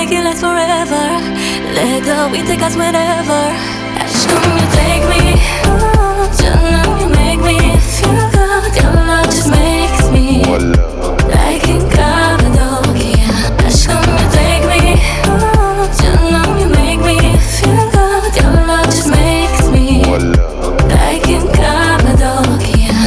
make it last forever. Let the wind take us wherever. Aşkım, you take me. Canım, you make me feel good. Your love just makes me like in Cappadocia. Aşkım, you take me. Canım, you make me feel good. Your love just makes me like in Cappadocia.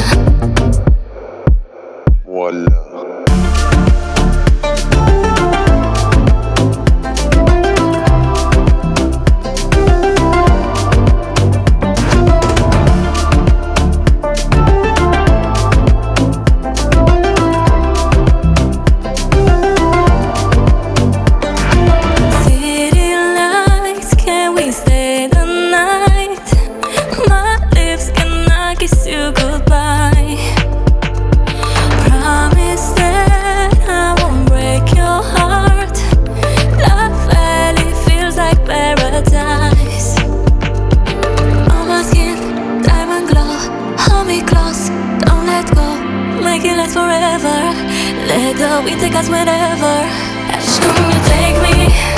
Kiss you goodbye. Promise that I won't break your heart. Love Valley feels like paradise. On my skin, diamond glow. Hold me close, don't let go. Make it last forever. Let the wind take us wherever. Aşkım, you take me.